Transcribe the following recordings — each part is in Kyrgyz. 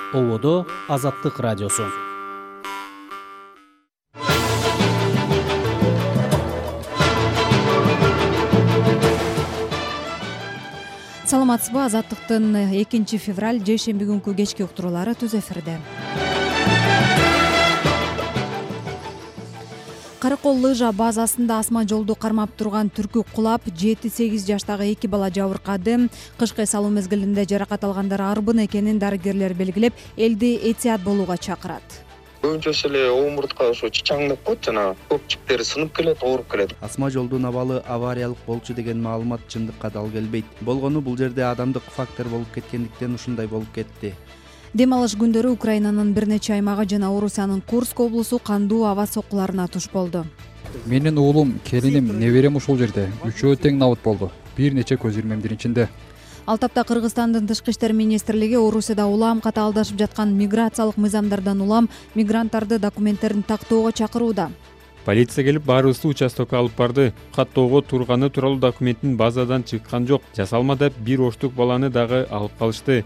Ободо Азаттык радиосу. Саламатсызбы? Азаттыктын 2 февраль жейшемби күнкү кечки уктуруулары түз эфирде. Каракол лыжа базасында асма жолду кармап турган түркү кулап 7-8 жаштагы 2 бала жабыркады. Кышкы салуу мезгилинде жаракат алгандар арбын экенин дарыгерлер белгилеп, элди этият болууга чакырат. Көбүнчөсү эле омуртка ошо чаңдап коет жана көпчүктери сынып келет, ооруп келет. Асма жолдун абалы авариялык болчу деген маалымат чындыкка дал келбейт. Болгону бул жерде адамдык фактор болуп кеткендиктен ушундай болуп кетти. Дем алыш күндөрү Украинанын бир нече аймагы жана Орусиянын Курск облусу кандуу аба соккуларына туш болду. Менин уулум, келиним, неберем ушул жерде. Үчөө тең набыт болду. Бир нече көз ирмемдин ичинде. Ал тапта Кыргызстандын Тышкы иштер министрлиги Орусияда улам катаалдашып жаткан миграциялык мыйзамдардан улам мигранттарды документтерин тактоого чакырууда. Полиция келип баарыбызды участокко алып барды. Каттоого турганы тууралуу документтин базадан чыккан жок. Жасалмада бир оштук баланы дагы алып калышты.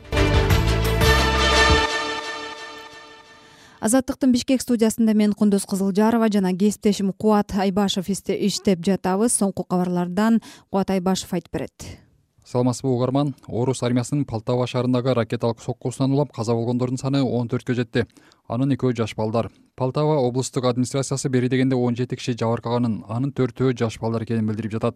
Азаттыктын Бишкек студиясында мен Кундуз Кызылжарова жана кесиптешим Кубат Айбашев иштеп жатабыз. Соңку кабарлардан Кубат Айбашев айтып берет. Саламатсызбы угарман? Орус армиясынын Полтава шаарындагы ракеталык соккусунан улам каза болгондордун саны 14кө жетти. Анын 2-өө жаш балдар. Полтава облустук администрациясы бери дегенде 17 киши жабыркаганын, анын 4-өө жаш балдар экенин билдирип жатат.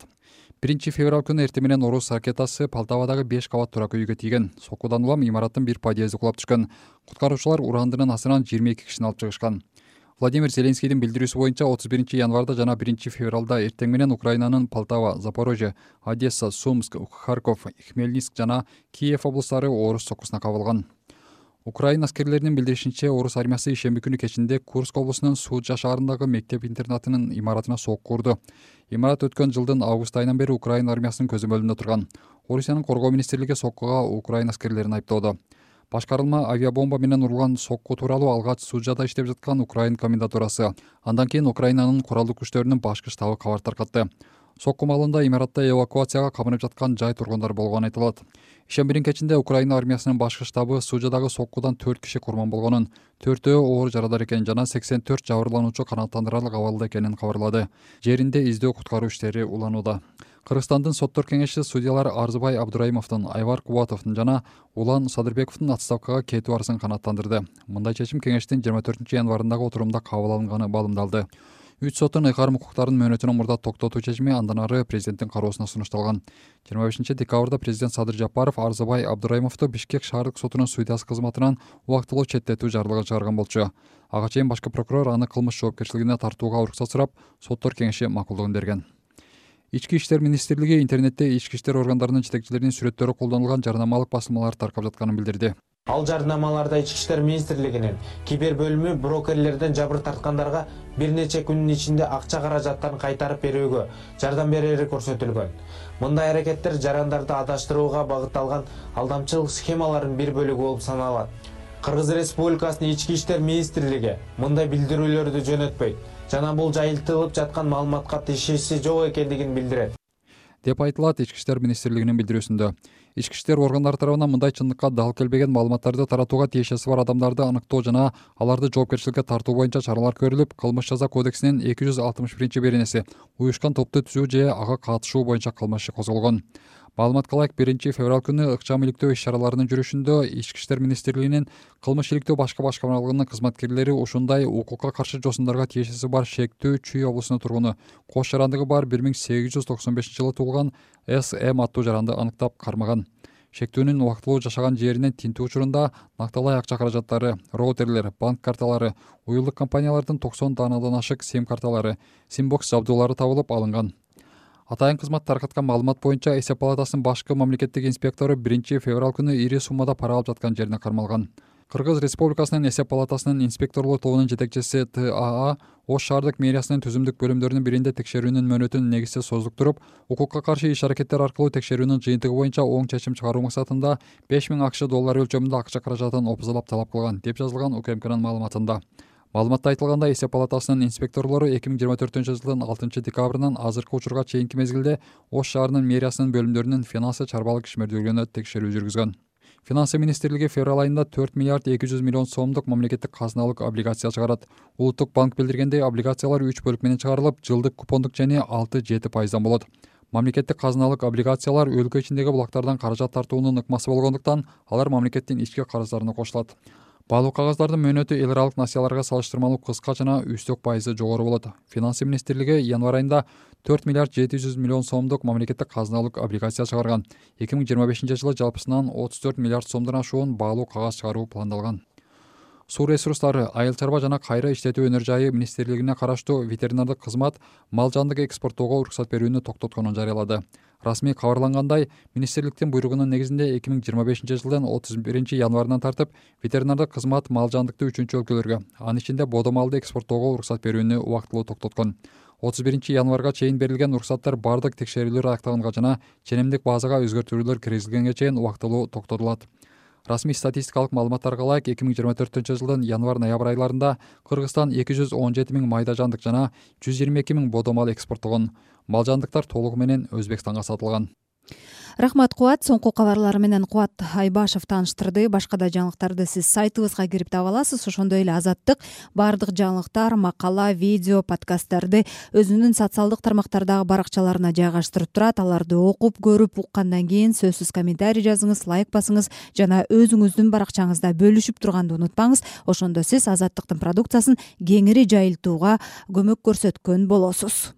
1 февраль күнү эртең менен орус ракетасы Полтавадагы 5 кабат турак үйгө тийген. Соккудан улам имараттын бир подъезди кулап түшкөн. Куткаруучулар урандынын астынан 22 кишини алып чыгышкан. Владимир Зеленскийдин билдирүүсү боюнча 31 январда жана 1 февралда эртең менен Украинанын Полтава, Запорожье, Одесса, Сумск, Харьков, Хмельницк жана Киев облустары орус соккусуна кабылган. Украина аскерлеринин билдиришинче, орус армиясы ишемби күнү кечинде Курск облусунун Суджа шаарындагы мектеп-интернатынын имаратына сокку урду. Имарат өткөн жылдын август айынан бери Украина армиясынын көзөмөлүндө турган. Орусиянын коргоо министрлиги соккуга Украина аскерлерин айыптоодо. Башкарылма авиабомба менен урулган сокку тууралуу алгач Суджада иштеп жаткан Украин комендатурасы. Андан кийин Украинанын куралдуу күчтөрүнүн башкы штабы кабар таркатты. Сокку маалында имаратта эвакуацияга кабынып жаткан жай тургундар болгону айтылат. Ишембинин кечинде Украина армиясынын башкы штабы Суджадагы соккудан 4 киши курман болгонун, 4-өө оор жарадар экенин жана 84 жабырлануучу канааттандырарлык абалда экенин кабарлады. Жеринде издөө куткаруу иштери уланууда. Кыргызстандын соттор кеңеши судьялар Арзыбай Абдурайымовдун, Айвар Кубатовдун жана Улан Садырбековдун отставкага кетүү арызын канааттандырды. Мындай чечим кеңештин 24 январындагы отурумда кабыл алынганы балымдалды. 3 соттун ыйгарым укуктарын мөөнөтүнөн мурда токтотуу чечими андан ары президенттин кароосуна сунушталган. 25 декабрда президент Садыр Жапаров Арзыбай Абдурайымовду Бишкек шаардык сотунун судьясы кызматынан убактылуу четтетүү жарлыгы чыгарган болчу. Ага чейин башкы прокурор аны кылмыш жоопкерчилигине тартууга уруксат сурап, соттор кеңеши макулдугун берген. Ички иштер министрлиги интернетте ички иштер органдарынын жетекчилеринин сүрөттөрү колдонулган жарнамалык басылмалар таркап жатканын билдирди. Ал жарнамаларда Ички иштер министрлигинин кибер бөлүмү брокерлерден жабыр тарткандарга бир нече күнүн ичинде акча каражаттарын кайтарып берүүгө жардам берери көрсөтүлгөн. Мындай аракеттер жарандарды адаштырууга багытталган алдамчылык схемалардын бир бөлүгү болуп саналат. Кыргыз Республикасынын Ички иштер министрлиги мындай билдирүүлөрдү жөнөтпөйт жана бул жайылтылып жаткан маалыматка тиешеси жок экендигин билдирет, деп айтылат Ички иштер министрлигинин билдирүүсүндө. Ички иштер органдары тарабынан мындай чындыкка дал келбеген маалыматтарды таратууга тиешеси бар адамдарды аныктоо жана аларды жоопкерчиликке тартуу боюнча чаралар көрүлүп, кылмыш жаза кодексинин 261 беренеси уюшкан топту түзүү же ага катышуу боюнча кылмыш иши козголгон. Маалыматка ылайык 1 февраль күнү ыкчам иликтөө иш-чараларынын жүрүшүндө Ички иштер министрлигинин кылмыш иликтөө башкы башкармалыгынын кызматкерлери ушундай укукка каршы жосундарга тиешеси бар шектүү Чүй облусунун тургуну, кош жарандыгы бар 1895-жылы туулган С.М. аттуу жаранды аныктап кармаган. Шектүүнүн убактылуу жашаган жеринен тинтүү учурунда накталай акча каражаттары, роутерлер, банк карталары, уюлдук компаниялардын 90 даанадан ашык сим карталары, симбокс жабдуулары табылып алынган. Атайын кызмат таркаткан маалымат боюнча эсеп палатасынын башкы мамлекеттик инспектору 1 февраль күнү ири суммада пара алып жаткан жерине кармалган. Кыргыз Республикасынын эсеп палатасынын инспекторлук тобунун жетекчиси ТАА Ош шаардык мэриясынын түзүмдүк бөлүмдөрүнүн биринде текшерүүнүн мөөнөтүн негизсиз создуктуруп, укукка каршы иш-аракеттер аркылуу текшерүүнүн жыйынтыгы боюнча оң чечим чыгаруу максатында 5000 акш доллары өлчөмүндө акча каражатын опузалап талап кылган, деп жазылган УКМКнын маалыматында. Маалыматта айтылгандай, эсеп палатасынын инспекторлору 2024-жылдын 6 декабрынан азыркы учурга чейинки мезгилде Ош шаарынын мэриясынын бөлүмдөрүнүн финансы чарбалык ишмердүүлүгүнө текшерүү жүргүзгөн. Финансы министрлиги февраль айында 4 миллиард 200 миллион сомдук мамлекеттик казыналык облигация чыгарат. Улуттук банк билдиргендей, облигациялар 3 бөлүк менен чыгарылып, жылдык купондук жени 6-7% болот. Мамлекеттик казыналык облигациялар өлкө ичиндеги булактардан каражат тартуунун ыкмасы болгондуктан, алар мамлекеттин ички карыздарына кошулат. Баалуу кагаздардын мөөнөтү эл аралык насыяларга салыштырмалуу кыска жана үстөк пайызы жогору болот. Финансы министрлиги январь айында 4 миллиард 700 миллион сомдук мамлекеттик казыналык облигация чыгарган. 2025 жылы жалпысынан 34 миллиард сомдон ашуун баалуу кагаз чыгаруу пландалган. Суу ресурстары, айыл чарба жана кайра иштетүү өнөр жайы министрлигине караштуу ветеринардык кызмат мал жандык экспорттоого уруксат берүүнү токтотконун жарыялады. Расмий кабарлангандай, министрликтин буйругунун негизинде 2025 жылдын 31 январынан тартып ветеринардык кызмат мал жандыкты 3 өлкөлөргө, анын ичинде бодо малды экспорттоого уруксат берүүнү убактылуу токтоткон. 31 январга чейин берилген уруксаттар бардык текшерүүлөр аякталганга жана ченемдик базага өзгөртүүлөр киргизилгенге чейин убактылуу токтотулат. Расмий статистикалык маалыматтарга ылайык 2024 жылдын январь-ноябрь айларында Кыргызстан 217 000 майда жандык жана 122 000 бодо мал экспорттогон. Мал жандыктар толугу менен Өзбекстанга сатылган. Рахмат Кубат. Соңку кабарлар менен Кубат Айбашев тааныштырды. Башка да жаңылыктарды сиз сайтыбызга кирип таба аласыз. Ошондой эле Азаттык баардык жаңылыктар, макала, видео, подкасттарды өзүнүн социалдык тармактардагы баракчаларына жайгаштырып турат. Аларды окуп, көрүп, уккандан кийин сөзсүз комментарий жазыңыз, лайк басыңыз жана өзүңүздүн баракчаңызда бөлүшүп турганды унутпаңыз. Ошондо сиз Азаттыктын продукциясын кеңири жайылтууга көмөк көрсөткөн болосуз.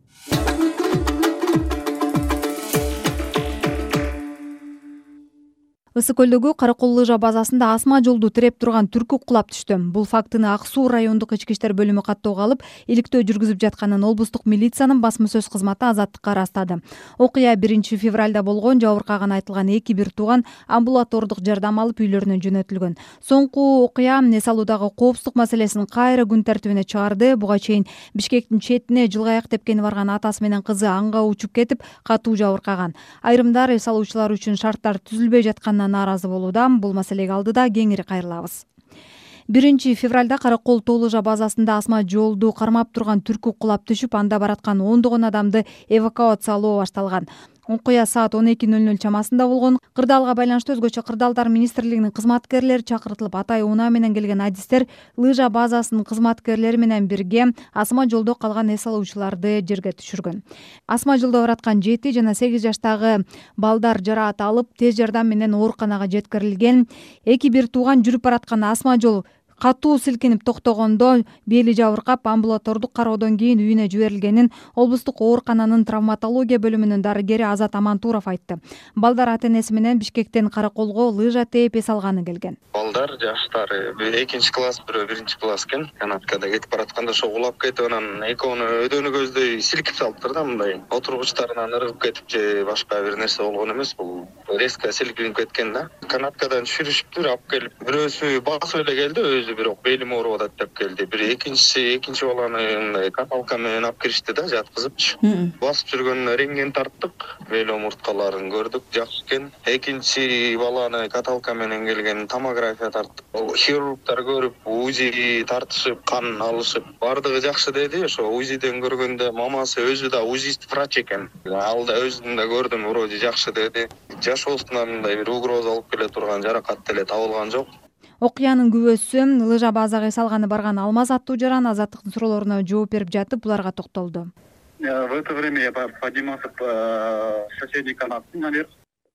Ысык көлдөгү Каракол лыжа базасында асма жолду тиреп турган түркү кулап түштү. Бул фактыны Ак Суу райондук ички иштер бөлүмү каттоого алып, иликтөө жүргүзүп жатканын облустук милициянын басма сөз кызматы Азаттыкка ырастады. Окуя 1 февралда болгон. Жабыркаган айтылган эки бир тууган амбулатордук жардам алып үйлөрүнө жөнөтүлгөн. Соңку окуя эс алуудагы коопсуздук маселесин кайра күн тартибине чыгарды. Буга чейин Бишкектин четине жылга аяк тепкени барган атасы менен кызы аңга учуп кетип, катуу жабыркаган. Айрымдар эс алуучулар үчүн шарттар түзүлбөй жатканына нааразы болууда. Бул маселеге алдыда кеңири кайрылабыз. 1 февралда Каракол тоо лыжа базасында асма жолду кармап турган түркү кулап түшүп, анда бараткан ондогон адамды эвакуациялоо башталган. Окуя саат 12:00 чамасында болгон. Кырдаалга байланыштуу өзгөчө Кырдаалдар министрлигинин кызматкерлери чакыртылып, атай унаа менен келген адистер лыжа базасынын кызматкерлери менен бирге асма жолдо калган эс алуучуларды жерге түшүргөн. Асма жолдо бараткан 7 жана 8 жаштагы балдар жараат алып, тез жардам менен ооруканага жеткирилген. Эки бир тууган жүрүп бараткан асма жол катуу силкинип токтогондо бели жабыркап, амбулатордук кароодон кийин үйүнө жиберилгенин облустук оорукананын травматология бөлүмүнүн дарыгери Азат Амантуров айтты. Балдар ата-энеси менен Бишкектен Караколго лыжа тээп эс алганы келген. Балдар жаштары 2 класс, бирөө 1 класс экен. Канаткада кетип баратканда ошо улап кетип, анан экөөнү өдөнү көздөй силкип салыптыр да, мындай отургучтарынан ыргып кетип же башка бир нерсе болгон эмес, бул резко силкинип кеткен да. Канаткадан түшүрүшүптүр, алып келип бирөөсү басып эле келди, бирок белим ооруп атат деп келди. Бир экинчи баланы мындай каталка менен алып киришти да, жаткызыпчы. Басып жүргөндө рентген тарттык, бел омурткаларын көрдүк, жакшы экен. Экинчи баланы каталка менен келген томография тарттык. Хирургтар көрүп, УЗИ тартышып, кан алышып, бардыгы жакшы деди. Ошо УЗИден көргөндө мамасы өзү да УЗИст врач экен. Ал да өзүн да көрдүм, вроде жакшы деди. Жашоосуна мындай бир угроза алып келе турган жаракат деле табылган жок. Окуянын күбөсү лыжа базага эс алганы барган Алмаз аттуу жаран Азаттыктын суроолоруна жооп берип жатып, буларга токтолду. В это время я поднимался по соседней канавке наверх.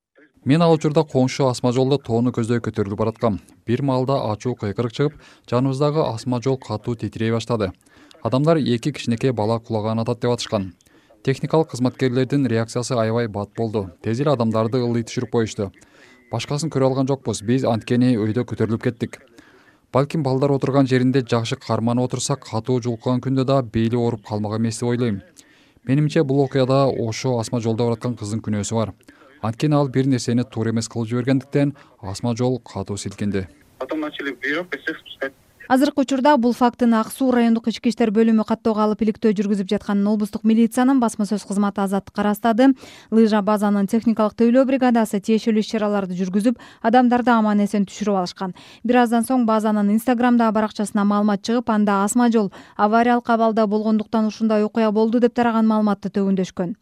Мен ал учурда коңшу асма жолдо тоону көздөй көтөрүлүп бараткам. Бир маалда ачуу кыйкырык чыгып, жаныбыздагы асма жол катуу титирей баштады. Адамдар 2 кичинекей бала кулаган атат деп атышкан. Техникалык кызматкерлердин реакциясы аябай бат болду. Тез эле адамдарды ылдый түшүрүп коюшту. Башкасын көрө алган жокпуз. Биз анткени өйдө көтөрүлүп кеттик. Балким балдар отурган жеринде жакшы карманып отурсак, катуу жулкуган күндө да бейли ооруп калмак эмес деп ойлойм. Менимче бул окуяда ошо асма жолдо бараткан кыздын күнөөсү бар. Анткени ал бир нерсени туура эмес кылып жибергендиктен асма жол катуу силкинди. Потом начали вверх и всех спускать. Азыркы учурда бул фактыны Ак Суу райондук ички иштер бөлүмү каттоого алып, иликтөө жүргүзүп жатканын облустук милициянын басма сөз кызматы Азаттыкка ырастады. Лыжа базанын техникалык тейлөө бригадасы тиешелүү иш-чараларды жүргүзүп, адамдарды аман эсен түшүрүп алышкан. Бир аздан соң базанын Инстаграмдагы баракчасына маалымат чыгып, анда асма жол авариялык абалда болгондуктан ушундай окуя болду деп тараган маалыматты төгүндөшкөн.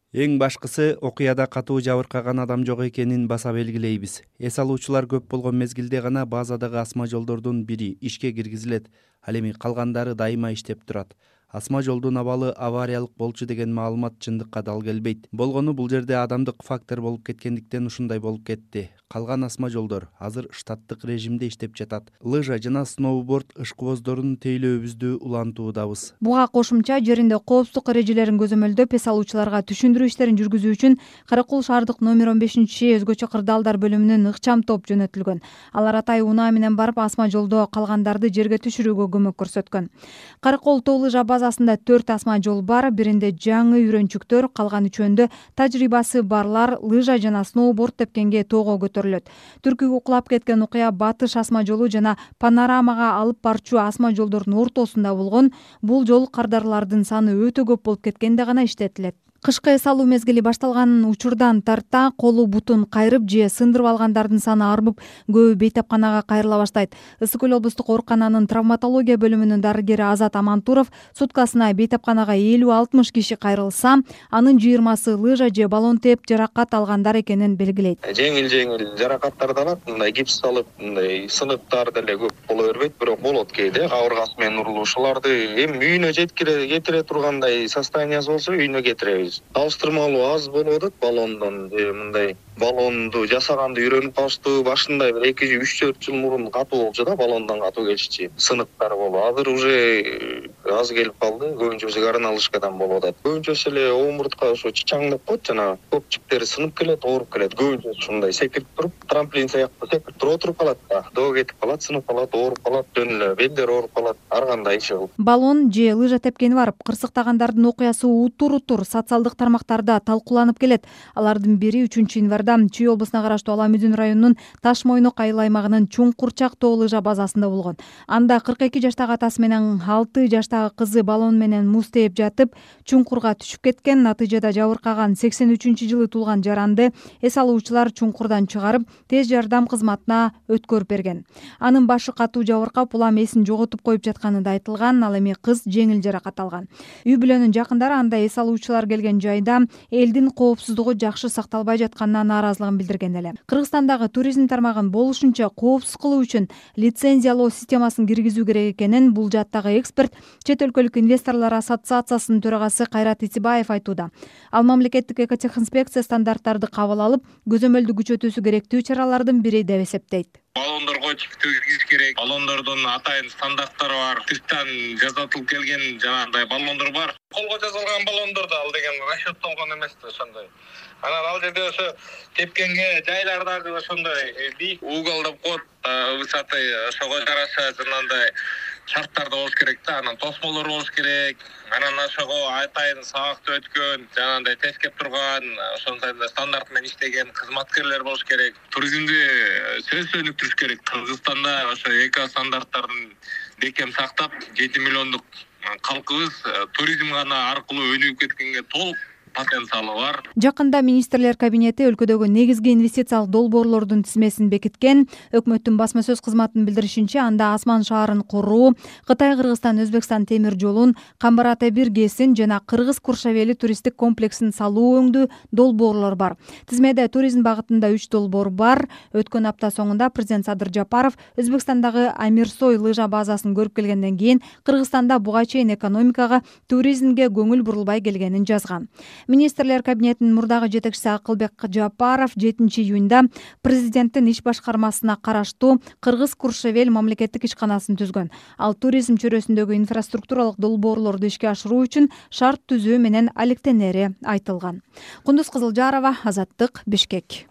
Эң башкысы, окуяда катуу жабыркаган адам жок экенин баса белгилейбиз. Эс алуучулар көп болгон мезгилде гана базадагы асма жолдордун бири ишке киргизилет. Ал эми калгандары дайыма иштеп турат. Асма жолдун абалы авариялык болчу деген маалымат чындыкка дал келбейт. Болгону бул жерде адамдык фактор болуп кеткендиктен ушундай болуп кетти. Калган асма жолдор азыр штаттык режимде иштеп жатат. Лыжа жана сноуборд ышкыбоздорун тейлөөбүздү улантуудабыз. Буга кошумча жеринде коопсуздук эрежелерин көзөмөлдөп, эс алуучуларга түшүндүрүү иштерин жүргүзүү үчүн Каракул шаардык номер 15 өзгөчө кырдаалдар бөлүмүнүн ыкчам топ жөнөтүлгөн. Алар Атай унаа менен барып асма жолдо калгандарды жерге түшүрүүгө көмөк көрсөткөн. Каракол тоо лыжа базасында 4 асма жол бар, биринде жаңы үйрөнчүктөр, калган үчөөндө тажрыйбасы барлар лыжа жана сноуборд тепкенге тоого көтөрүлөт. Түркүгө кулап кеткен окуя Батыш асма жолу жана Панорамага алып барчу асма жолдордун ортосунда болгон. Бул жол кардарлардын саны өтө көп болуп кеткенде гана иштетилет. Кышкы эс алуу мезгили башталган учурдан тарта колу бутун кайрып же сындырып алгандардын саны арбып, көбү бейтапканага кайрыла баштайт. Ысык көл облустук оорукананын травматология бөлүмүнүн дарыгери Азат Амантуров суткасына бейтапканага 50-60 киши кайрылса, анын 20сы лыжа же баллон теп жаракат алгандар экенин белгилейт. Жеңил жаракаттарды алат, мындай гипс салып, мындай сыныктар деле көп боло бербейт, бирок болот кээде кабыргасы менен урулушуларды эми үйүнө жеткире тургандай состояниясы болсо үйүнө кетиребиз. Алыштырмалуу аз болуп атат баллондон, мындай баллонду жасаганды үйрөнүп калыштуу. Башында бир 2-3-4 жыл мурун катуу болчу да, баллондон катуу келишчи. Сыныктар болуп. Азыр уже аз келип калды. Көбүнчөсү коронавирустан болуп атат. Көбүнчөсү эле омуртка ошо чичаңдап коет, жана көпчүктери сынып келет, ооруп келет. Көбүнчөсү ушундай секирип туруп, трамплин сыяктуу секирип туруп отуруп калат да. Доо кетип калат, сынып калат, ооруп калат, жөн эле белдери ооруп калат. Ар кандай иши кылып. Баллон же лыжа тепкени барып кырсыктагандардын окуясы утур социалдык тармактарда талкууланып келет. Алардын бири 3-январда Чүй облусуна караштуу Аламүдүн районунун Таш Мойнок айыл аймагынын Чуңкурчак тоо лыжа базасында болгон. Анда 42 жаштагы атасы менен 6 жаштагы кызы баллон менен муз тээп жатып, чуңкурга түшүп кеткен. Натыйжада жабыркаган 83-жылы туулган жаранды эс алуучулар чуңкурдан чыгарып, тез жардам кызматына өткөрүп берген. Анын башы катуу жабыркап, улам эсин жоготуп коюп жатканы да айтылган. Ал эми кыз жеңил жаракат алган. Үй бүлөнүн жакындары анда эс алуучулар келген жайда элдин коопсуздугу жакшы сакталбай жатканына нааразылыгын билдирген эле. Кыргызстандагы туризм тармагын болушунча коопсуз кылуу үчүн лицензиялоо системасын киргизүү керек экенин бул жаттагы эксперт Чет өлкөлүк инвесторлор ассоциациясынын төрагасы Кайрат Итибаев айтууда. Ал мамлекеттик экотехинспекция стандарттарды кабыл алып, көзөмөлдү күчөтүүсү керектүү чаралардын бири деп эсептейт. Баллондорго чиктөө киргиз керек. Баллондордун атайын стандарттары бар. Тыштан жасатылып келген жанагындай баллондор бар. Колго жасалган баллондор да ал деген расчеттолгон эмес да ошондой. Анан ал жерде ошо тепкенге жайлардагы ошондой бийик угол деп коет, высоты ошого жараша жанагындай шарттарда болуш керек да. Анан тосмолор болуш керек. Анан ошого атайын сабакты өткөн, жанагындай тескеп турган, ошондой стандарт менен иштеген кызматкерлер болуш керек. Туризмди сөзсүз өнүктүрүш керек. Кыргызстанда ошо эко стандарттарын бекем сактап, 7 миллиондук калкыбыз туризм гана аркылуу өнүгүп кеткенге толук потенциалы бар. Жакында министрлер кабинети өлкөдөгү негизги инвестициялык долбоорлордун тизмесин бекиткен. Өкмөттүн басма сөз кызматынын билдиришинче, анда Асман шаарын куруу, Кытай Кыргызстан Өзбекстан темир жолун, Камбар Ата бир ГЭСин жана Кыргыз Куршавели туристтик комплексин салуу өңдүү долбоорлор бар. Тизмеде туризм багытында 3 долбоор бар. Өткөн апта соңунда президент Садыр Жапаров Өзбекстандагы Амирсой лыжа базасын көрүп келгенден кийин Кыргызстанда буга чейин экономикага, туризмге көңүл бурулбай келгенин жазган. Министрлер кабинетинин мурдагы жетекчиси Акылбек Жапаров 7-июнда президенттин иш башкармасына караштуу Кыргыз Куршавел мамлекеттик ишканасын түзгөн. Ал туризм чөйрөсүндөгү инфраструктуралык долбоорлорду ишке ашыруу үчүн шарт түзүү менен алектенери айтылган. Кундуз Кызылжарова, Азаттык, Бишкек.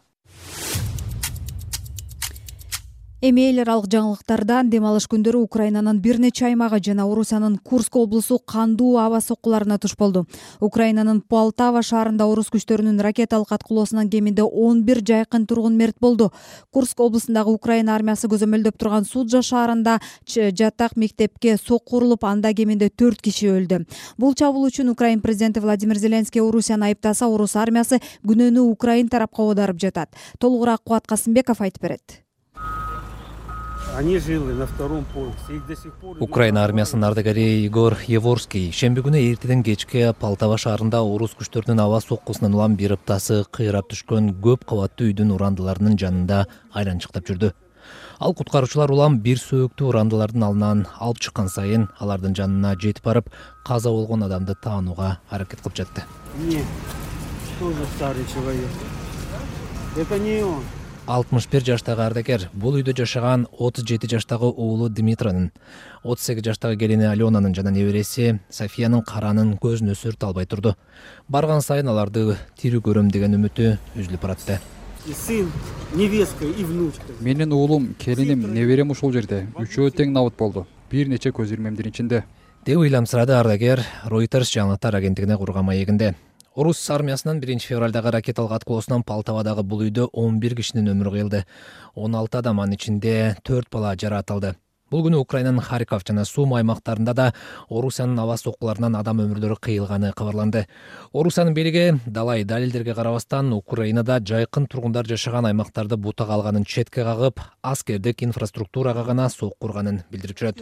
Эми эл аралык жаңылыктарда дем алыш күндөрү Украинанын бир нече аймагы жана Орусиянын Курск облусу кандуу аба соккуларына туш болду. Украинанын Полтава шаарында орус күчтөрүнүн ракеталык аткылоосунан кеминде 11 жайкын тургун мерт болду. Курск облусундагы Украина армиясы көзөмөлдөп турган Суджа шаарында жатак мектепке сокку урулуп, анда кеминде 4 киши өлдү. Бул чабуул үчүн Украин президенти Владимир Зеленский Орусияны айыптаса, орус армиясы күнөөнү Украин тарапка оодарып жатат. Толугураак Кубат Касымбеков айтып берет. Они жили на втором поясе. Их до сих пор... Украина армиясынын ардагери Игор Еворский шемби күнү эртеден кечке Полтава шаарында орус күчтөрүнүн аба соккусунан улам бир ыптасы кыйрап түшкөн көп кабаттуу үйдүн урандыларынын жанында айланчыктап жүрдү. Ал куткаруучулар улам бир сөөктүү урандылардын алынан алып чыккан сайын алардын жанына жетип барып, каза болгон адамды таанууга аракет кылып жатты. Нет, тоже старый человек. Это не он. 61 жаштагы ардагер бул үйдө жашаган 37 жаштагы уулу Дмитронун, 38 жаштагы келини Аленанын жана небереси Софиянын каранын көзүнө сүртө албай турду. Барган сайын аларды тирүү көрөм деген үмүтү үзүлүп баратты. И сын, невестка и внучка. Менин уулум, келиним, неберем ушул жерде. Үчөө тең набыт болду. Бир нече көз ирмемдин ичинде. Деп ыйламсырады ардагер Reuters жаңылыктар агенттигине курган маегинде. Орус армиясынын 1-февралдагы ракеталык аткылоосунан Полтавадагы бул үйдө 11 кишинин өмүрү кыйылды. 16 адам анын ичинде 4 бала жаратылды. Бул күнү Украинанын Харьков жана Сум аймактарында да Орусиянын аба соккуларынан адам өмүрлөрү кыйылганы кабарланды. Орусиянын бийлиги далай далилдерге карабастан Украинада жайкын тургундар жашаган аймактарды бутак алганын четке кагып, аскердик инфраструктурага гана сокку урганын билдирип жүрөт.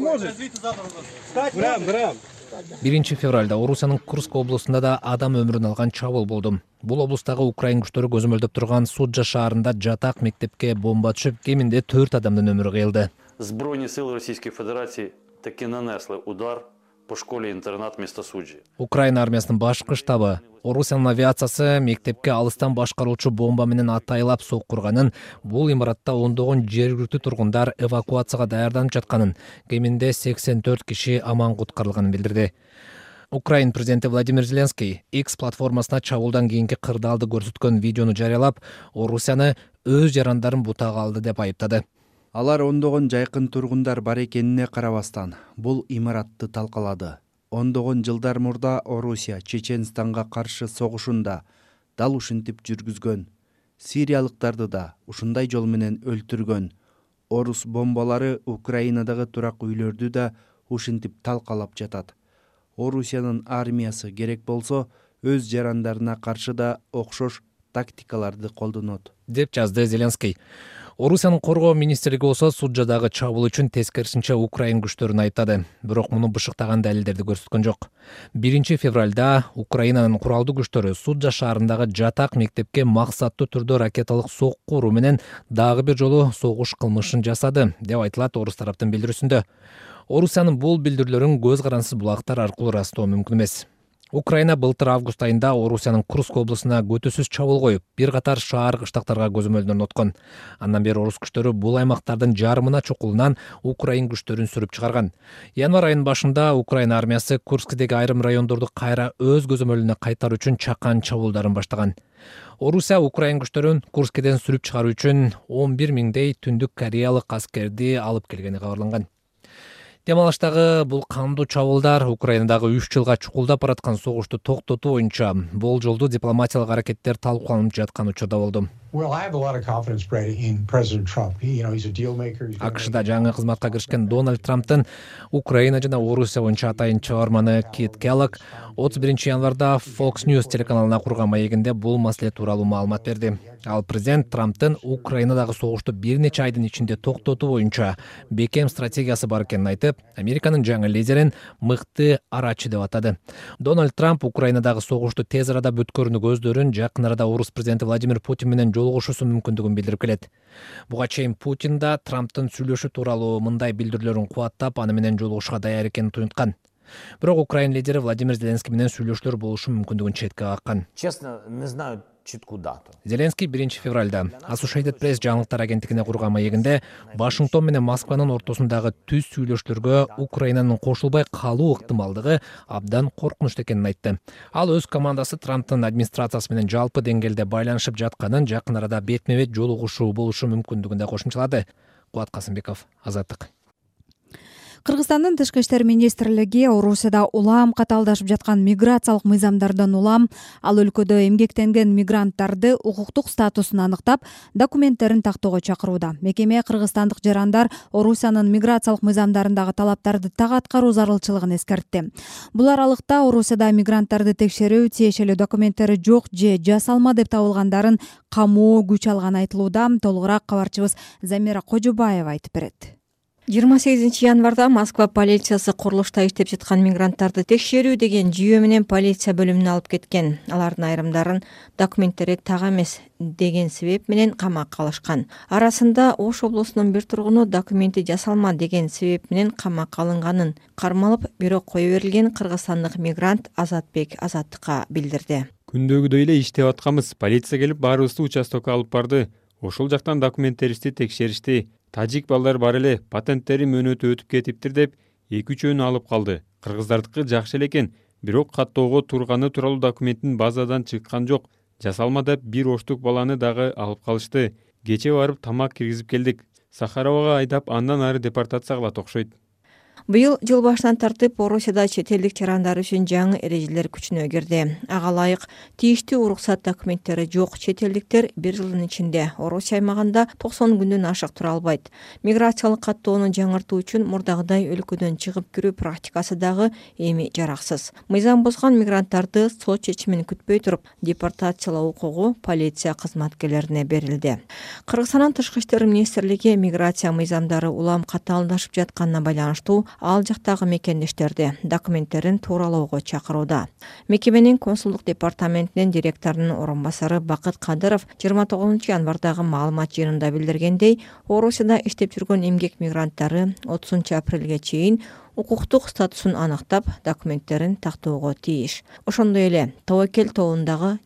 1-февралда Орусиянын Курск облусунда да адам өмүрүн алган чабуул болду. Бул облустагы Украин күчтөрү көзөмөлдөп турган Суджа шаарында жатак мектепке бомба түшүп, кеминде 4 адамдын өмүрү кыйылды. Збройні сили Російської Федерації таки нанесли удар по школі-інтернат міста Суджі. Украина армиясынын башкы штабы Орусиянын авиациясы мектепке алыстан башкаруучу бомба менен атайлап соккурганын, бул имаратта ондогон жергиликтүү тургундар эвакуацияга даярданып жатканын, кеминде 84 киши аман куткарылганын билдирди. Украин президенти Владимир Зеленский X платформасына чабуулдан кийинки кырдаалды көрсөткөн видеону жарыялап, Орусияны өз жарандарын бутага алды деп айыптады. Алар ондогон жайкын тургундар бар экенине карабастан бул имаратты талкалады. Ондогон жылдар мурда Орусия Чеченстанга каршы согушунда дал ушинтип жүргүзгөн. Сириялыктарды да ушундай жол менен өлтүргөн. Орус бомбалары Украинадагы турак үйлөрдү да ушинтип талкалап жатат. Орусиянын армиясы керек болсо өз жарандарына каршы да окшош тактикаларды колдонот, деп жазды Зеленский. Орусиянын коргоо министрлиги болсо Суджадагы чабуул үчүн тескерисинче Украин күчтөрүн айыптады, бирок муну бышыктаган далилдерди көрсөткөн жок. 1-февралда Украинанын куралдуу күчтөрү Суджа шаарындагы жатак мектепке максаттуу түрдө ракеталык сокку уруу менен дагы бир жолу согуш кылмышын жасады, деп айтылат орус тараптын билдирүүсүндө. Орусиянын бул билдирүүлөрүн көз карансыз булактар аркылуу ырастоо мүмкүн эмес. Украина былтыр август айында Орусиянын Курск облусуна көтөсүз чабуул коюп, бир катар шаар кыштактарга көзөмөлдөрүн откон. Андан бери орус күчтөрү бул аймактардын жарымына чукулунан Украин күчтөрүн сүрүп чыгарган. Январь айынын башында Украина армиясы Курскдеги айрым райондорду кайра өз көзөмөлүнө кайтаруу үчүн чакан чабуулдарын баштаган. Орусия Украин күчтөрүн Курскеден сүрүп чыгаруу үчүн 11 миңдей түндүк кореялык аскерди алып келгени кабарланган. Демалыштагы бул кандуу чабуулдар Украинадагы 3 жылга чукулдап бараткан согушту токтотуу боюнча болжолдуу дипломатиялык аракеттер талкууланып жаткан учурда болду. АКШда жаңы кызматка киришкен Дональд Трамптын Украина жана Орусия боюнча атайын чыгарманы Кит Келлог 31 январда Fox News телеканалына курган маегинде бул маселе тууралуу маалымат берди. Ал президент Трамптын Украинадагы согушту бир нече айдын ичинде токтотуу боюнча бекем стратегиясы бар экенин айтып, Американын жаңы лидерин мыкты арачы деп атады. Дональд Трамп Украинадагы согушту тез арада бүткөрүүнү көздөрүн жакын арада орус президенти Владимир Путин менен жолугушуусу мүмкүндүгүн билдирип келет. Буга чейин Путин да Трамптын сүйлөшүү тууралуу мындай билдирүүлөрүн кубаттап, аны менен жолугушууга даяр экенин туюнткан. Бирок Украин лидери Владимир Зеленский менен сүйлөшүүлөр болушу мүмкүндүгүн четке каккан. Честно, не знаю читкую дату. Зеленский 1-февралда Associated Press жаңылыктар агенттигине курган маегинде Вашингтон менен Москванын ортосундагы түз сүйлөшүүлөргө Украинанын кошулбай калуу ыктымалдыгы абдан коркунучтуу экенин айтты. Ал өз командасы Трамптын администрациясы менен жалпы деңгээлде байланышып жатканын, жакын арада бетме-бет жолугушуу болушу мүмкүндүгүн да кошумчалады. Кубат Касымбеков, Азаттык. Кыргызстандын тышкы иштер министрлиги Орусияда улам катаалдашып жаткан миграциялык мыйзамдардан улам ал өлкөдө эмгектенген мигранттарды укуктук статусун аныктап, документтерин тактоого чакырууда. Мекеме кыргызстандык жарандар Орусиянын миграциялык мыйзамдарындагы талаптарды так аткаруу зарылчылыгын эскертти. Бул аралыкта Орусияда мигранттарды текшерүү, тиешелүү документтери жок же жасалма деп табылгандарын камоо күч алганы айтылууда. Толугураак кабарчыбыз Замира Кожобаева айтып берет. 28 январда Москва полициясы курулушта иштеп жаткан мигранттарды текшерүү деген жүйө менен полиция бөлүмүнө алып кеткен. Алардын айрымдарын документтери так эмес деген себеп менен камакка алышкан. Арасында Ош облусунун бир тургуну документи жасалма деген себеп менен камакка алынганын кармалып, бирок кое берилген кыргызстандык мигрант Азатбек Азаттыкка билдирди. Күндөгүдөй эле иштеп атканбыз. Полиция келип баарыбызды участокко алып барды. Ошол жактан документтерибизди текшеришти. Тажик балдар бар эле, патенттери мөөнөтү өтүп кетиптир деп 2-3 алып калды. Кыргыздардыкы жакшы эле экен, бирок каттоого турганы тууралуу документтин базадан чыккан жок. Жасалма деп бир оштук баланы дагы алып калышты. Кече барып тамак киргизип келдик. Сахаровага айдап, андан ары депортация кылат окшойт. Быйыл жыл башынан тартып Орусияда чет элдик жарандар үчүн жаңы эрежелер күчүнө кирди. Ага ылайык тийиштүү уруксат документтери жок чет элдиктер 1 жылдын ичинде Орусия аймагында 90 күндөн ашык тура албайт. Миграциялык каттоону жаңыртуу үчүн мурдагыдай өлкөдөн чыгып кирүү практикасы дагы эми жараксыз. Мыйзам бузган мигранттарды сот чечимин күтпөй туруп депортациялоо укугу полиция кызматкерлерине берилди. Кыргызстандын тышкы иштер министрлиги миграция мыйзамдары улам катаалдашып жатканына байланыштуу ал жактагы мекендештерди документтерин тууралоого чакырууда. Мекеменин консулдук департаментинин директорунун орун басары Бакыт Кадыров 29 январдагы маалымат жыйынында билдиргендей, Орусияда иштеп жүргөн эмгек мигранттары 30 апрелге чейин укуктук статусун аныктап, документтерин тактоого тийиш. Ошондой эле Тобокел тобундагы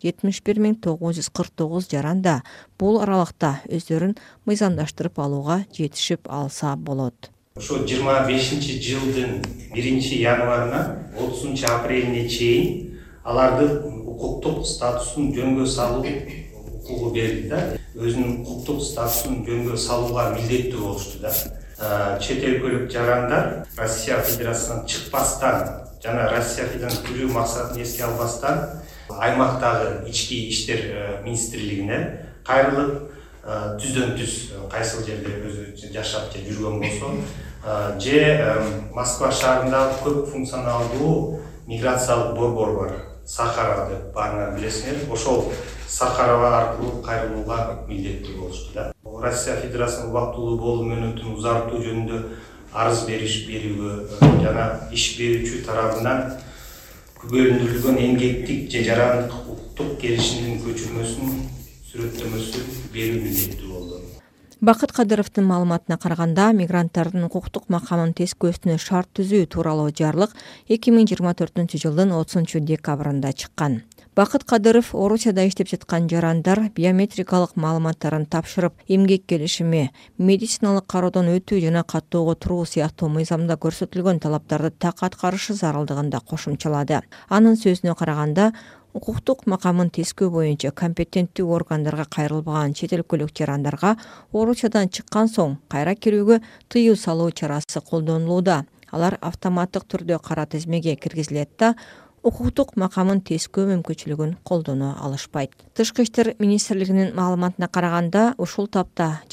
71.949 жаран да бул аралыкта өздөрүн мыйзамдаштырып алууга жетишип алса болот. Ошо 25-жылдын 1-январынан 30-апрелине чейин алардын укуктук статусун жөнгө салуу укугу берилди да. Өзүнүн укуктук статусун жөнгө салууга милдеттүү болушту да. Чет өлкөлүк жарандар Россия Федерациясынан чыкпастан жана Россия Федерациясынан кирүү максатын эске албастан аймактагы ички иштер министрлигине кайрылып түздөн-түз кайсыл жерде өзү жашап же жүргөн болсо же Москва шаарында көп функционалдуу миграциялык борбор бар. Сахара деп баарыңар билесиңер. Ошол Сахарова аркылуу кайрылууга милдеттүү болушту да. Россия Федерациясынын убактылуу болуу мөөнөтүн узартуу жөнүндө арыз берүүгө жана иш берүүчү тарабынан күбөлүндүрүлгөн эмгектик же жарандык укуктук келишимдин көчүрмөсүн сүрөттөмөсү берүү милдеттүү болду. Бакыт Кадыровдун маалыматына караганда, мигранттардын укуктук макамын тескөөсүнө шарт түзүү тууралуу жарлык 2024-жылдын 30-декабрында чыккан. Бакыт Кадыров Орусияда иштеп жаткан жарандар биометрикалык маалыматтарын тапшырып, эмгек келишими, медициналык кароодон өтүү жана каттоого туруу сыяктуу мыйзамда көрсөтүлгөн талаптарды так аткарышы зарылдыгын да кошумчалады. Анын сөзүнө караганда, укуктук макамын тескөө боюнча компетенттүү органдарга кайрылбаган чет өлкөлүк жарандарга Орусиядан чыккан соң кайра кирүүгө тыюу салуу чарасы колдонулууда. Алар автоматтык түрдө кара тизмеге киргизилет да, укуктук макамын тескөө мүмкүнчүлүгүн колдоно алышпайт. Тышкы иштер министрлигинин маалыматына караганда, ушул тапта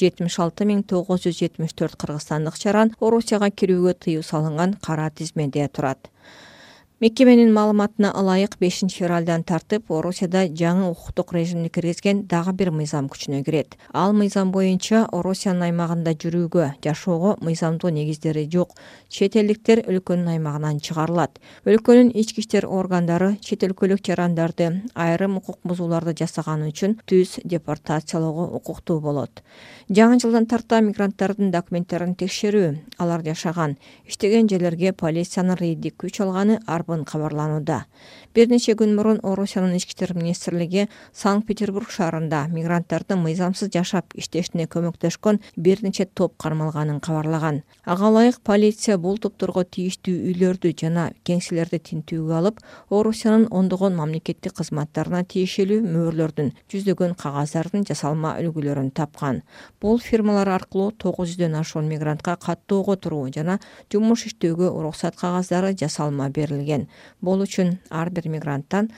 76.974 кыргызстандык жаран Орусияга кирүүгө тыюу салынган кара тизмеде турат. Мекеменин маалыматына ылайык 5-февралдан тартып Орусияда жаңы укуктук режимди киргизген дагы бир мыйзам күчүнө кирет. Ал мыйзам боюнча Орусиянын аймагында жүрүүгө, жашоого мыйзамдуу негиздери жок чет элдиктер өлкөнүн аймагынан чыгарылат. Өлкөнүн ички иштер органдары чет өлкөлүк жарандарды айрым укук бузууларды жасаганы үчүн түз депортациялоого укуктуу болот. Жаңы жылдан тарта мигранттардын документтерин текшерүү, алар жашаган, иштеген жерлерге полициянын рейддик күч алганы арба бабын кабарланууда. Бир нече күн мурун Орусиянын ички иштер министрлиги Санкт-Петербург шаарында мигранттардын мыйзамсыз жашап иштешине көмөктөшкөн бир нече топ кармалганын кабарлаган. Ага ылайык полиция бул топторго тийиштүү үйлөрдү жана кеңселерди тинтүүгө алып, Орусиянын ондогон мамлекеттик кызматтарына тиешелүү мөөрлөрдүн, жүздөгөн кагаздардын жасалма үлгүлөрүн тапкан. Бул фирмалар аркылуу 900дөн ашуун мигрантка каттоого туруу жана жумуш иштөөгө уруксат кагаздары жасалма берилген. Бул үчүн ар бир мигранттан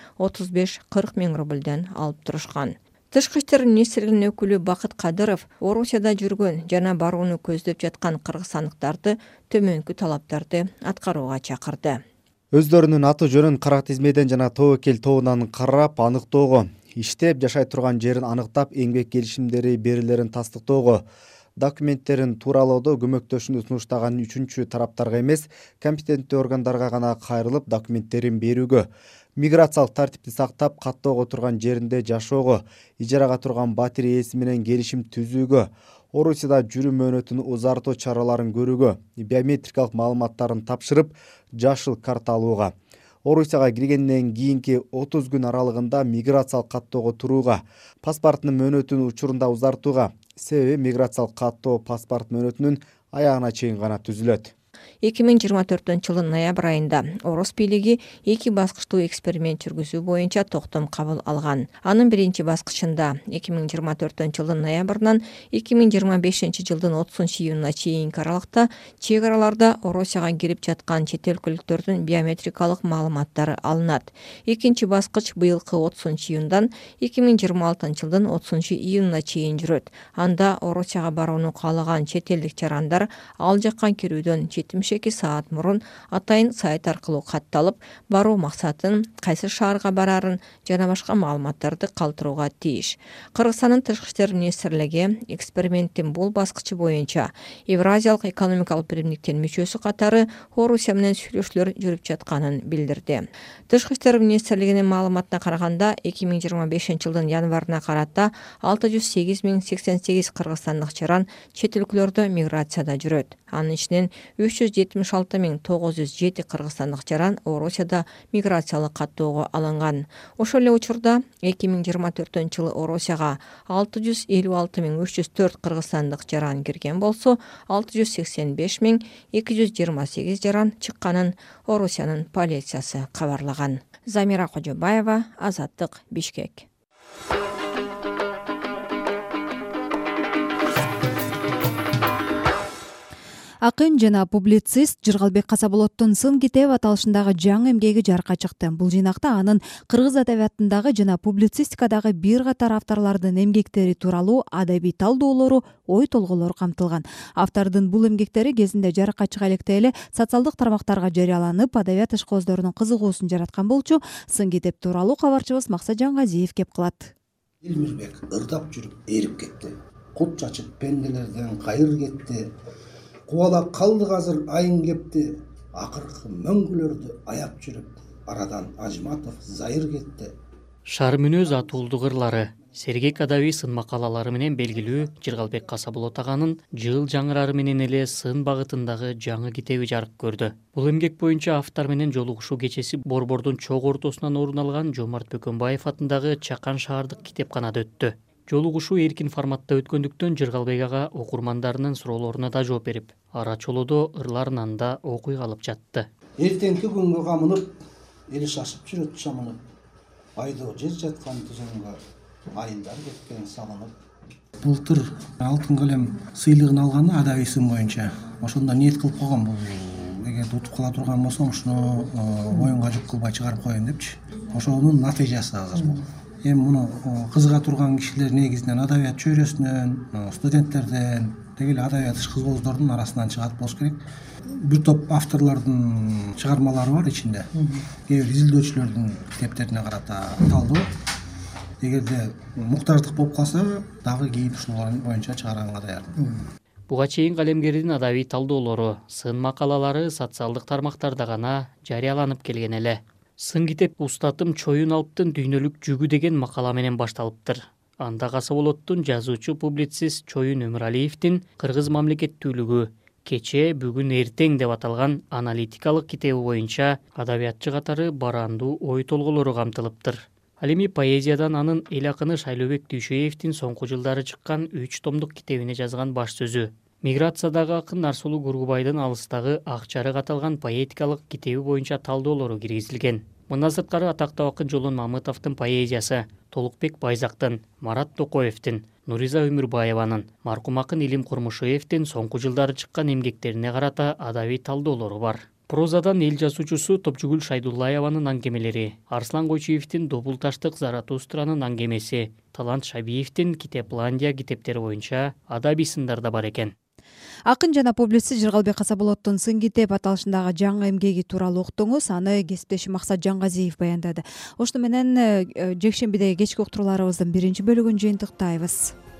35-40 миң рубльден алып турушкан. Тышкы иштер министрлигинин өкүлү Бакыт Кадыров Орусияда жүргөн жана барууну көздөп жаткан кыргызстандыктарды төмөнкү талаптарды аткарууга чакырды. Өздөрүнүн аты жөнүн кара тизмеден жана тобокел тобунан карап аныктоого, иштеп жашай турган жерин аныктап эмгек келишимдери берилерин тастыктоого, документтерин тууралоодо көмөктөшүүнү сунуштаган үчүнчү тараптарга эмес, компетенттүү органдарга гана кайрылып документтерин берүүгө, миграциялык тартипти сактап каттоого турган жеринде жашоого, ижарага турган батир ээси менен келишим түзүүгө, Орусияда жүрүү мөөнөтүн узартуу чараларын көрүүгө, биометрикалык маалыматтарын тапшырып, жашыл карта алууга, Орусияга киргенден кийинки 30 күн аралыгында миграциялык каттоого турууга, паспорттун мөөнөтүн учурунда узартууга, себеби миграциялык каттоо паспорт мөөнөтүнүн аягына чейин гана түзүлөт. 2024-жылдын ноябрь айында Орус бийлиги 2 баскычтуу эксперимент жүргүзүү боюнча токтом кабыл алган. Анын биринчи баскычында 2024-жылдын ноябрынан 2025-жылдын 30-июнуна чейинки аралыкта чек араларда Орусияга кирип жаткан чет өлкөлүктөрдүн биометрикалык маалыматтары алынат. Экинчи баскыч быйылкы 30-июндан 2026-жылдын 30-июнуна чейин жүрөт. Анда Орусияга барууну каалаган чет элдик жарандар ал жакка кирүүдөн 72 саат мурун атайын сайт аркылуу катталып, баруу максатын, кайсы шаарга барарын жана башка маалыматтарды калтырууга тийиш. Кыргызстандын тышкы иштер министрлиги эксперименттин бул баскычы боюнча Евразиялык экономикалык биримдиктин мүчөсү катары Орусия менен сүйлөшүүлөр жүрүп жатканын билдирди. Тышкы иштер министрлигинин маалыматына караганда 2025-жылдын январына карата 608.088 кыргызстандык жаран чет өлкөлөрдө миграцияда жүрөт. Анын ичинен 376.907 кыргызстандык жаран Орусияда миграциялык каттоого алынган. Ошол эле учурда 2024-жылы Орусияга 656.304 кыргызстандык жаран кирген болсо, 685.228 жаран чыкканын Орусиянын полициясы кабарлаган. Замира Кожобаева, Азаттык, Бишкек. Акын жана публицист Жыргалбек Касаболоттун «Сын китеп» аталышындагы жаңы эмгеги жарыкка чыкты. Бул жыйнакта анын кыргыз адабиятындагы жана публицистикадагы бир катар авторлордун эмгектери тууралуу адабий талдоолору, ой толголору камтылган. Автордун бул эмгектери кезинде жарыкка чыга электе эле социалдык тармактарга жарыяланып, адабият ишкозорунун кызыгуусун жараткан болчу. «Сын китеп» тууралуу кабарчыбыз Максат Жангазиев кеп кылат. Илмирбек ырдап жүрүп эрип кетти. Кут чачып пенделерден кайыр кетти. Кубалап калды азыр айын кепти, акыркы мөңгүлөрдү аяп жүрүп, арадан Ажматов зайыр кетти. Шаар мүнөз атуулдук ырлары, сергек адабий сын макалалары менен белгилүү Жыргалбек Касаболот аганын жыл жаңырары менен эле сын багытындагы жаңы китеби жарык көрдү. Бул эмгек боюнча автор менен жолугушуу кечеси Борбордун чогуу ортосунан орун алган Жомарт Бөкөнбаев атындагы Чакан шаардык китепканада өттү. Жолугушуу эркин форматта өткөндүктөн Жыргалбек ага окурмандарынын суроолоруна да жооп берип, ара чолодо ырларын анда окуй калып жатты. Эртеңки күнгө камынып, эли шашып жүрөт чамынып, айдоо жер жаткан түзөнгө айылдар кеткен салынып. Былтыр алтын калем сыйлыгын алганы адабий сын боюнча. Ошондо ниет кылып койгон, бул эгерде утуп кала турган болсом, ушуну оюнга жүк кылбай чыгарып коеюн депчи. Ошонун натыйжасы азыр бул. Эми муну кызыга турган кишилер негизинен адабият чөйрөсүнөн, студенттерден, деги эле адабият ишкызгоздордун арасынан чыгат болуш керек. Бир топ авторлордун чыгармалары бар ичинде. Кээ бир изилдөөчүлөрдүн китептерине карата талдоо. Эгерде муктаждык болуп калса, дагы кийин ушул боюнча чыгарганга даярмын. Буга чейин калемгердин адабий талдоолору, сын макалалары социалдык тармактарда гана жарыяланып келген эле. Сын китеп устатым чоюн алыптын дүйнөлүк жүгү деген макала менен башталыптыр. Анда Касаболоттун жазуучу публицист Чоюн Өмүралиевдин кыргыз мамлекеттүүлүгү, кечээ бүгүн эртең деп аталган аналитикалык китеби боюнча адабиятчы катары барандуу ой толгоолору камтылыптыр. Ал эми поэзиядан анын эл акыны Шайлообек Дүйшөевдин соңку жылдары чыккан 3 томдук китебине жазган баш сөзү. Миграциядагы акын Нарсулуу Гургубайдын алыстагы Ак жарык аталган поэтикалык китеби боюнча талдоолору киргизилген. Мындан сырткары атактуу акын Жолон Мамытовдун поэзиясы, Толукбек Байзактын, Марат Токоевдин, Нуриза Өмүрбаеванын, маркум акын Илим Курмушевдин соңку жылдары чыккан эмгектерине карата адабий талдоолору бар. Прозадан эл жазуучусу Топчугүл Шайдуллаеванын аңгемелери, Арслан Койчуевдин Добул таштык Заратустранын аңгемеси, Талант Шабиевдин Китепландия китептери боюнча адабий сындар да бар экен. Акын жана публицист Жыргалбек Касаболоттун Сын китеп аталышындагы жаңы эмгеги тууралуу уктуңуз. Аны кесиптешим Максат Жангазиев баяндады. Ошону менен жекшембидеги кечки уктурууларыбыздын биринчи бөлүгүн жыйынтыктайбыз.